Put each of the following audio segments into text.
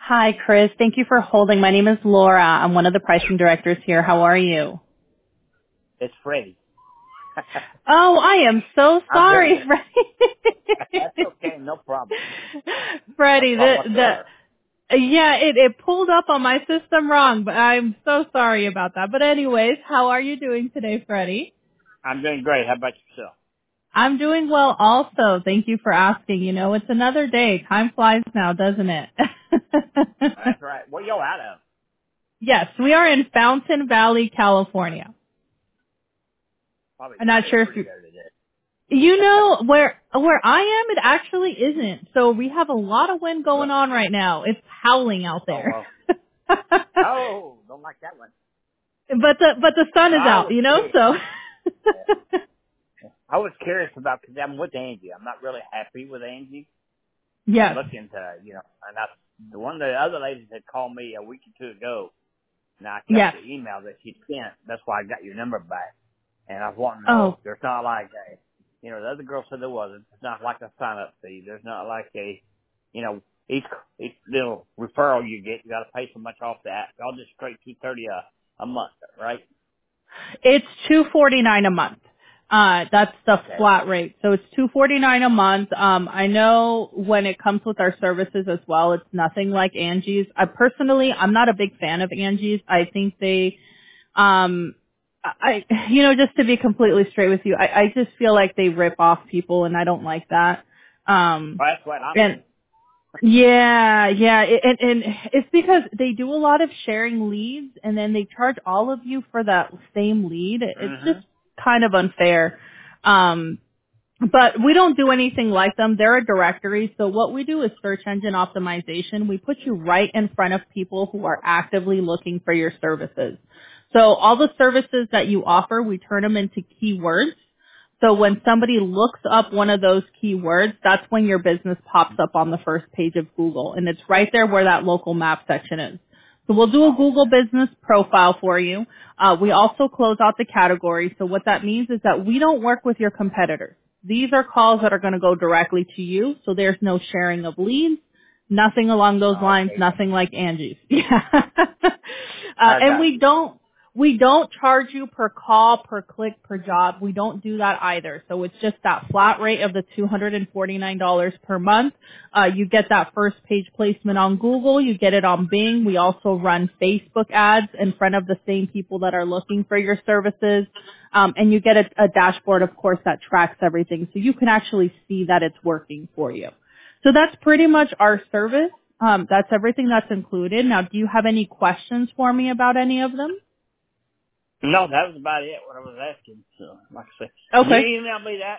Hi, Chris. Thank you for holding. My name is Laura. I'm one of the pricing directors here. How are you? It's Freddie. Oh, I am so I'm doing sorry, it. That's Freddie. okay. No problem. No Freddie, problem whatsoever. it pulled up on my system wrong, but I'm so sorry about that. But anyways, how are you doing today, Freddie? I'm doing great. How about yourself? I'm doing well also. Thank you for asking. You know, it's another day. Time flies now, doesn't it? That's right. Where you out of? Yes, we are in Fountain Valley, California. Probably I'm not kind of sure if pretty you there today. You know, where I am, it actually isn't. So we have a lot of wind going Well, on right now. It's howling out oh there. well. but Oh, don't like that one. the sun Well, is I out, was you know, curious. so Yeah. I was curious about because I'm with Angie. I'm not really happy with Angie. I'm yes. looking to, and the one of the other ladies had called me a week or two ago. Now I got Yes. the email that she sent. That's why I got your number back. And I was wanting to know, Oh, there's not like the other girl said there wasn't. It's not like a sign up fee. There's not like you know, each little referral you get, you got to pay so much off that. I'll just straight 230 a month, right? it's $249 a month. That's the Okay. flat rate. So it's $249 a month. I know when it comes with our services as well, it's nothing like Angie's. I'm not a big fan of Angie's. I think they just to be completely straight with you, I just feel like they rip off people and I don't like that. Well, that's what I'm And doing. and it's because they do a lot of sharing leads and then they charge all of you for that same lead. It's just Hmm. kind of unfair. Um, but we don't do anything like them. They're a directory. So what we do is search engine optimization. We put you right in front of people who are actively looking for your services. So all the services that you offer, we turn them into keywords. So when somebody looks up one of those keywords, that's when your business pops up on the first page of Google. And it's right there where that local map section is. So we'll do a Oh, Google okay. business profile for you. We also close out the category. So what that means is that we don't work with your competitors. These are calls that are going to go directly to you. So there's no sharing of leads. Nothing along those Oh, lines, okay. nothing like Angie's. Yeah. I And got we don't charge you per call, per click, per job. We don't do that either. So it's just that flat rate of the $249 per month. You get that first page placement on Google. You get it on Bing. We also run Facebook ads in front of the same people that are looking for your services. And you get a dashboard, of course, that tracks everything. So you can actually see that it's working for you. So that's pretty much our service. That's everything that's included. Now, do you have any questions for me about any of them? you. No, that was about it, what I was asking. So, like I said, can you Okay. email me that?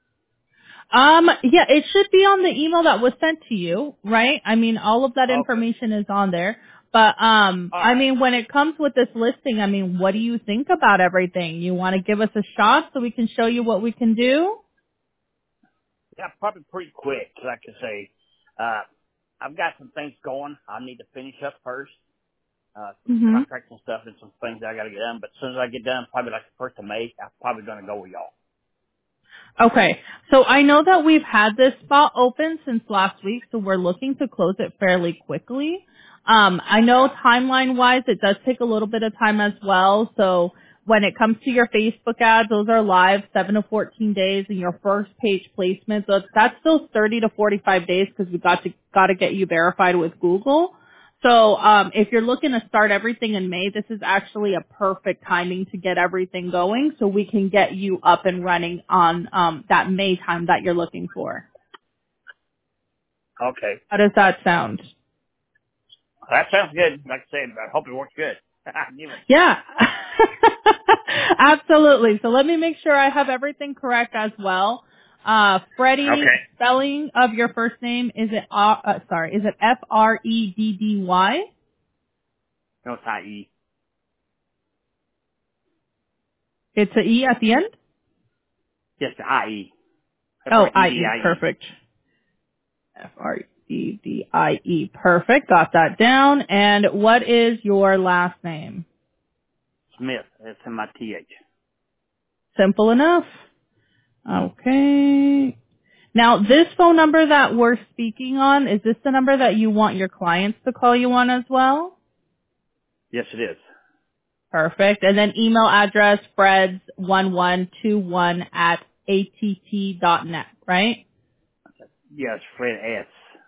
Yeah, it should be on the email that was sent to you, right? I mean, all of that Okay. information is on there. But, All I right. mean, when it comes with this listing, I mean, what do you think about everything? You want to give us a shot so we can show you what we can do? Yeah, probably pretty quick. Like I say, I've got some things going. I need to finish up first. Some Mm-hmm. contracts and stuff and some things I got to get done. But as soon as I get done, probably like the first of May, I'm probably going to go with y'all. Okay. So I know that we've had this spot open since last week, so we're looking to close it fairly quickly. I know Yeah. timeline wise, it does take a little bit of time as well. So when it comes to your Facebook ads, those are live 7 to 14 days, and your first page placement, so that's still 30 to 45 days because we got to get you verified with Google. So if you're looking to start everything in May, this is actually a perfect timing to get everything going so we can get you up and running on that May time that you're looking for. Okay. How does that sound? That sounds good. Like I said, I hope it works good. Give it. Yeah. Absolutely. So let me make sure I have everything correct as well. Freddie, Okay. spelling of your first name, is it Freddy? No, it's not E. It's a E at the end? Just I-E. Oh, I-E. F-R-E-D-I-E. Perfect. Fredie. Perfect. Got that down. And what is your last name? Smith. That's M-I-T-H. Simple enough. Okay. Now, this phone number that we're speaking on, is this the number that you want your clients to call you on as well? Yes, it is. Perfect. And then email address, freds1121 at att.net, right? Yes, Fred S.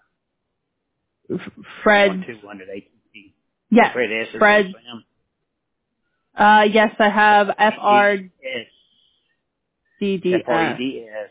Freds, 1121 at ATT. yes, Fred S. is on Freds, Sam. yes, I have FREDS. FRDDS. FREDS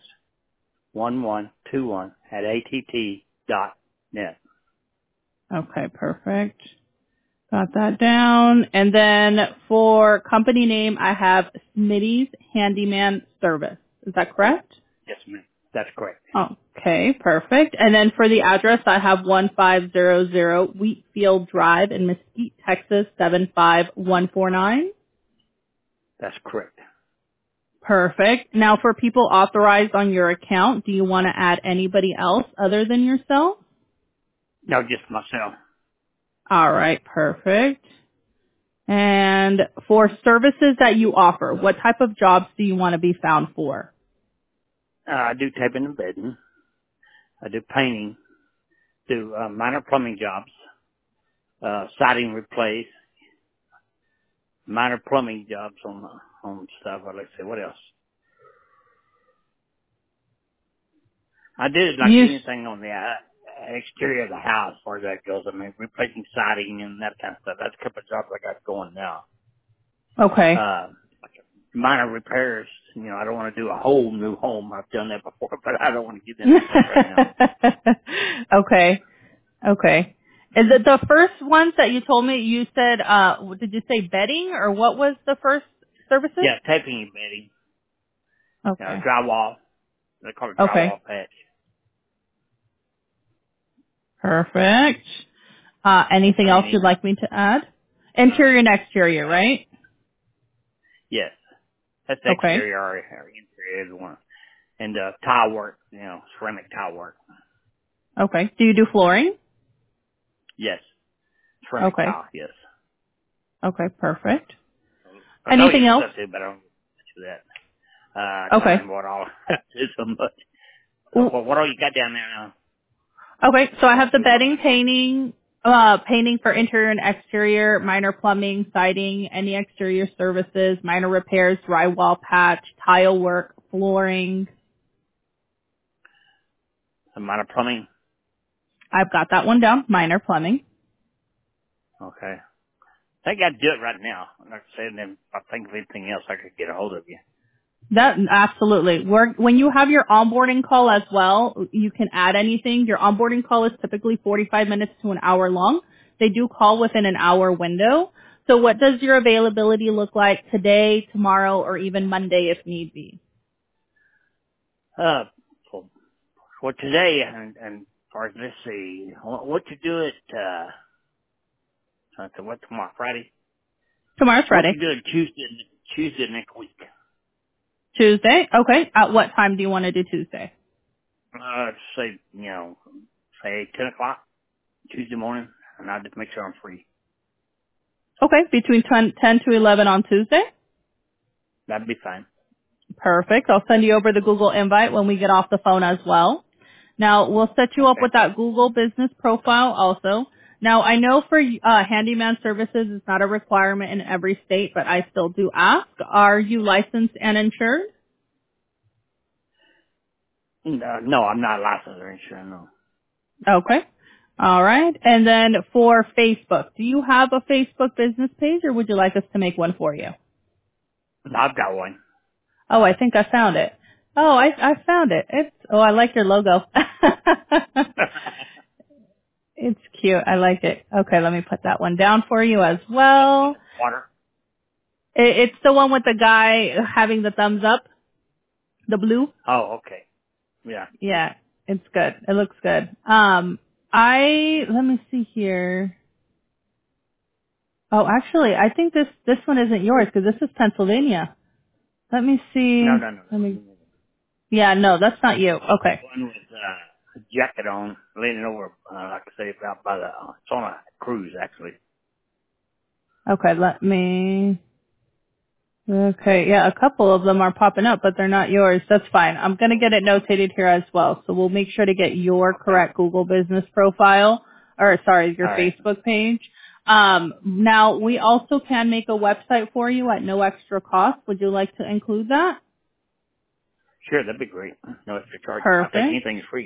1121 at ATT.net. Okay, perfect. Got that down. And then for company name, I have Smitty's Handyman Service. Is that correct? Yes, ma'am. That's correct. Okay, perfect. And then for the address, I have 1500 Wheatfield Drive in Mesquite, Texas, 75149. That's correct. Perfect. Now for people authorized on your account, do you want to add anybody else other than yourself? No, just myself. All right, perfect. And for services that you offer, what type of jobs do you want to be found for? I do taping and bedding. I do painting. Do minor plumbing jobs. Siding replace. Minor plumbing jobs on stuff. Let's see, what else? I did like You, anything on the exterior of the house, as far as that goes. I mean, replacing siding and that kind of stuff. That's a couple of jobs I got going now. okay. Like minor repairs. You know, I don't want to do a whole new home. I've done that before, but I don't want to get into that stuff right now. Okay. Okay. Is it the first ones that you told me? You said, did you say bedding or what was the first services? Yeah, taping and bedding. Okay. Drywall. They call it Okay. drywall patch. Perfect. Anything else you'd Painting. like me to add? Interior and exterior, right? Yes. That's the Okay. exterior or interior is the one. And tile work, ceramic tile work. Okay. Do you do flooring? Yes. Ceramic Okay. tile, yes. Okay. Perfect. I know Anything you else? stuff too, but I don't do that. I can't Okay. remember what all is so much. W- What all you got down there now? Okay. So I have the You want bedding, painting, painting for interior and exterior, minor plumbing, siding, any exterior services, minor repairs, drywall patch, tile work, flooring. some minor plumbing? I've got that one down. Minor plumbing. Okay. I think I'd do it right now. Like I said, and then if I think of anything else, I could get a hold of you. That absolutely. When you have your onboarding call as well, you can add anything. Your onboarding call is typically 45 minutes to an hour long. They do call within an hour window. So what does your availability look like today, tomorrow, or even Monday if need be? Uh, for today, and or let's see, what you do what tomorrow, Friday? Tomorrow's What Friday. you do it Tuesday next week? Tuesday? Okay. At what time do you want to do Tuesday? Say, say 10 o'clock Tuesday morning, and I'll just make sure I'm free. Okay. Between 10 to 11 on Tuesday? That'd be fine. Perfect. I'll send you over the Google invite when we get off the phone as well. Now, we'll set you up Okay. with that Google business profile also. Now, I know for handyman services, it's not a requirement in every state, but I still do ask. Are you licensed and insured? No, I'm not licensed or insurance, no. Okay. All right. And then for Facebook, do you have a Facebook business page or would you like us to make one for you? No, I've got one. Oh, I think I found it. Oh, I found it. I like your logo. It's cute. I like it. Okay, let me put that one down for you as well. Water? It's the one with the guy having the thumbs up, the blue. Oh, okay. Yeah. Yeah, it's good. It looks good. Let me see here. Oh, actually, I think this one isn't yours because this is Pennsylvania. Let me No, see. no, no, Let me. no. Yeah, no, that's not you. Okay. One with a jacket on, leaning over, like I say, out by it's on a cruise, actually. Okay, let me. Okay, yeah, a couple of them are popping up, but they're not yours. That's fine. I'm going to get it notated here as well. So we'll make sure to get your Okay. correct Google business profile, or sorry, your All right. Facebook page. Now, we also can make a website for you at no extra cost. Would you like to include that? Sure, that'd be great. No extra charge. I think Perfect. anything's free.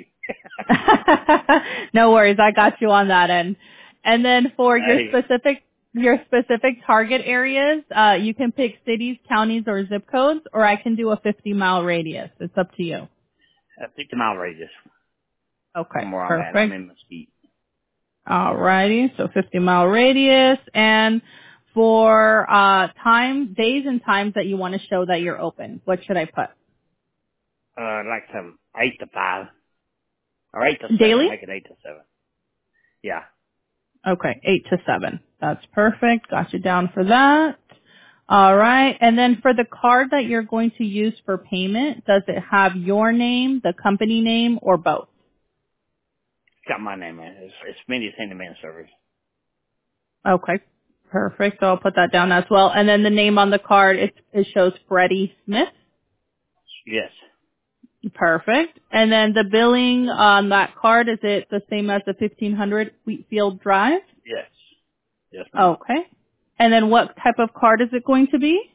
No worries, I got you on that end. And then for Hey, your specific target areas, you can pick cities, counties, or zip codes, or I can do a 50-mile radius. It's up to you. a 50-mile radius Okay, from where I'm at. I'm perfect. in Mesquite. Alrighty, so 50-mile radius, and for days and times that you want to show that you're open, what should I put? Like some 8 to 5 or 8 to 7. Daily? Make it 8 to 7. Yeah. Okay, 8 to 7. That's perfect. Got you down for that. All right. And then for the card that you're going to use for payment, does it have your name, the company name, or both? It's got my name in it. It's Smitty's Handyman Service. Okay. Perfect. So I'll put that down as well. And then the name on the card, it shows Freddie Smith. Yes. Perfect. And then the billing on that card, is it the same as the 1500 Wheatfield Drive? Yes. Yes, ma'am. Okay. And then what type of card is it going to be?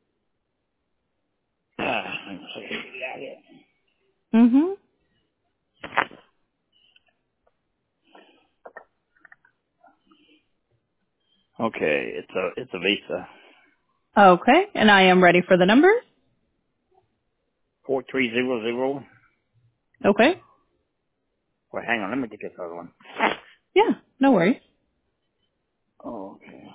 Let me see. Yeah, yeah. Mm-hmm. Okay, it's a Visa. Okay. And I am ready for the numbers. 4300. Okay. Wait, hang on. Let me get this other one. Yeah. No worries. Oh, okay.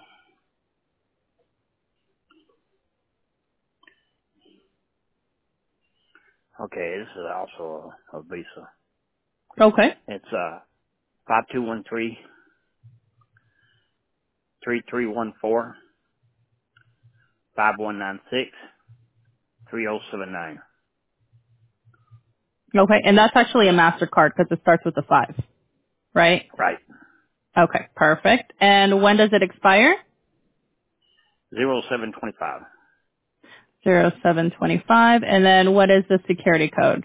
Okay, this is also a Visa. Okay. It's 5213 3314 5196 3079. Okay, and that's actually a MasterCard because it starts with a 5, right? Right. Okay, perfect. And when does it expire? 0725. 0725. And then what is the security code?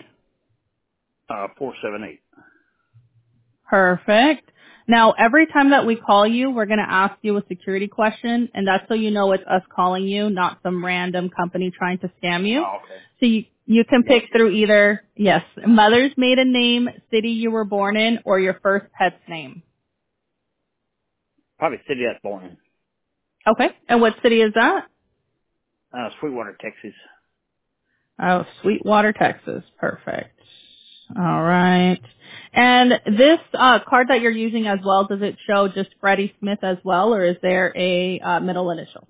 478. Perfect. Now, every time that we call you, we're going to ask you a security question, and that's so you know it's us calling you, not some random company trying to scam you. Oh, okay. So you can Yes, pick through either, yes, mother's maiden name, city you were born in, or your first pet's name. probably city that's born in. Okay, and what city is that? Sweetwater, Texas. Oh, Sweetwater, Texas. Perfect. All right. And this card that you're using as well, does it show just Freddie Smith as well, or is there a middle initial?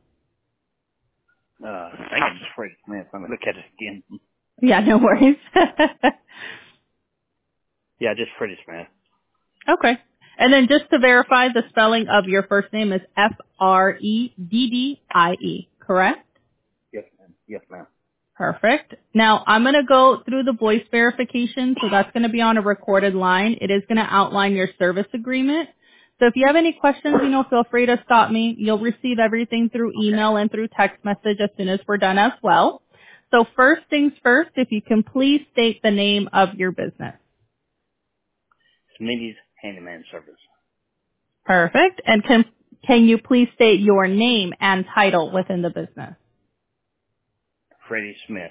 I think it's Freddie Smith. Let me look at it again. Yeah, no worries. Yeah, just Freddie Smith. Okay. And then just to verify, the spelling of your first name is Freddie, correct? Yes, ma'am. Yes, ma'am. Perfect. Now I'm going to go through the voice verification, so that's going to be on a recorded line. It is going to outline your service agreement. So if you have any questions, feel free to stop me. You'll receive everything through Okay. email and through text message as soon as we're done as well. So first things first, if you can please state the name of your business. Smitty's Handyman Service. Perfect. And can you please state your name and title within the business? Freddie Smith.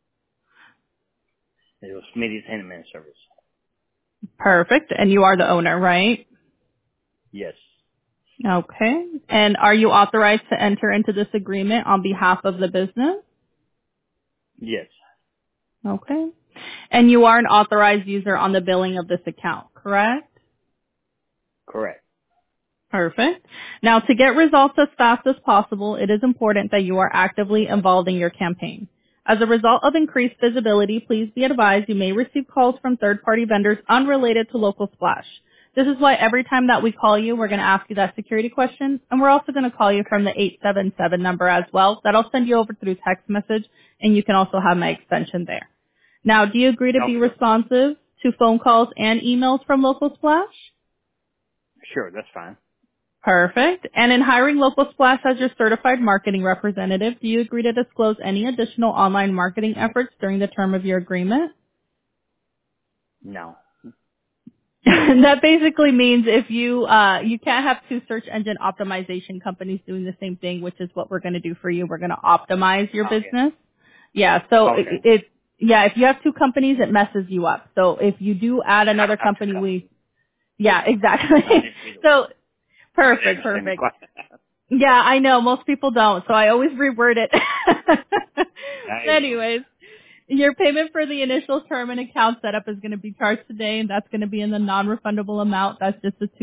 It was Smitty's Handyman Service. Perfect. And you are the owner, right? Yes. Okay. And are you authorized to enter into this agreement on behalf of the business? Yes. Okay. And you are an authorized user on the billing of this account, correct? Correct. Perfect. Now, to get results as fast as possible, it is important that you are actively involved in your campaign. As a result of increased visibility, please be advised you may receive calls from third-party vendors unrelated to Local Splash. This is why every time that we call you, we're going to ask you that security question, and we're also going to call you from the 877 number as well. That'll send you over through text message, and you can also have my extension there. Now, do you agree to be Okay. responsive to phone calls and emails from Local Splash? Sure, that's fine. Perfect. And in hiring Local Splash as your certified marketing representative, do you agree to disclose any additional online marketing efforts during the term of your agreement? No. That basically means if you can't have two search engine optimization companies doing the same thing, which is what we're going to do for you. We're going to optimize your Oh, yeah. business. Yeah, so Okay. if you have two companies, it messes you up. So if you do add another company, yeah, exactly. I didn't see the So I didn't perfect, understand the perfect. question. Yeah, I know. Most people don't, so I always reword it. There you go. Anyways, your payment for the initial term and account setup is going to be charged today, and that's going to be in the non-refundable amount. That's just the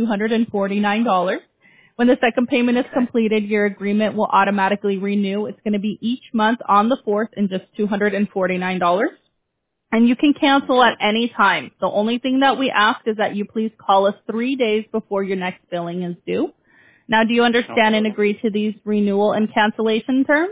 $249. When the second payment is Okay. completed, your agreement will automatically renew. It's going to be each month on the 4th and just $249. And you can cancel Okay. at any time. The only thing that we ask is that you please call us 3 days before your next billing is due. Now, do you understand and Okay. agree to these renewal and cancellation terms?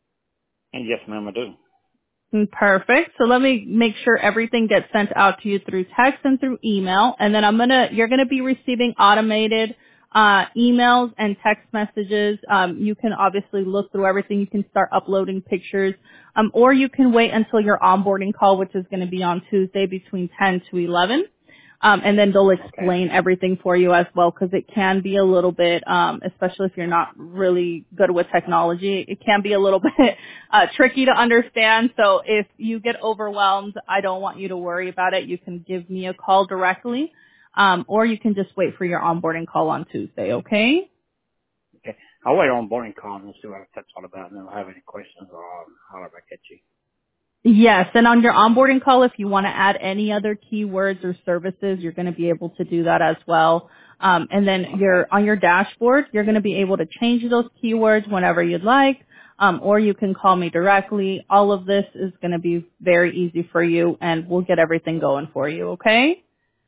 And yes, ma'am, I do. Perfect. So let me make sure everything gets sent out to you through text and through email, and then you're gonna be receiving automated emails and text messages. You can obviously look through everything. You can start uploading pictures, or you can wait until your onboarding call, which is going to be on Tuesday between 10 to 11. And then they'll Okay. explain everything for you as well, because it can be a little bit, especially if you're not really good with technology, it can be a little bit tricky to understand. So if you get overwhelmed, I don't want you to worry about it. You can give me a call directly, or you can just wait for your onboarding call on Tuesday, okay? Okay. I'll wait on boarding call and see what that's all about, and then if I have any questions, I'll holler back at you. Yes, and on your onboarding call, if you want to add any other keywords or services, you're going to be able to do that as well. And then Okay. on your dashboard, you're going to be able to change those keywords whenever you'd like, or you can call me directly. All of this is going to be very easy for you, and we'll get everything going for you, okay?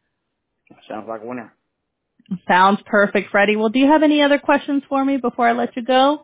Sounds like a winner. Sounds perfect, Freddie. Well, do you have any other questions for me before I let you go?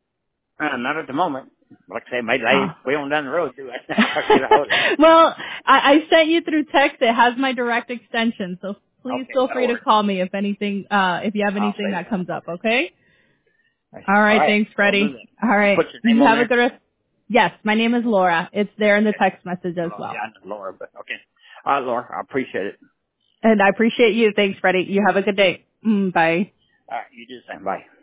Not at the moment. Like I say, maybe Uh, way on down the road too. I'll get a hold of you. well, I sent you through text. It has my direct extension, so please Okay, feel that'll free to work. call me if anything, if you have I'll anything save that it. comes up. Okay. Okay. Nice. All All right. right. Thanks, I'll do Freddie. that. All right. Put your name You on have a there. good rest. Yes, my name is Laura. It's there in the Okay. text message as Laura. well. Yeah, I know Laura, but okay. All right, Laura. I appreciate it. And I appreciate you. Thanks, Freddie. You have a good day. Bye. All right. You do the same. Bye.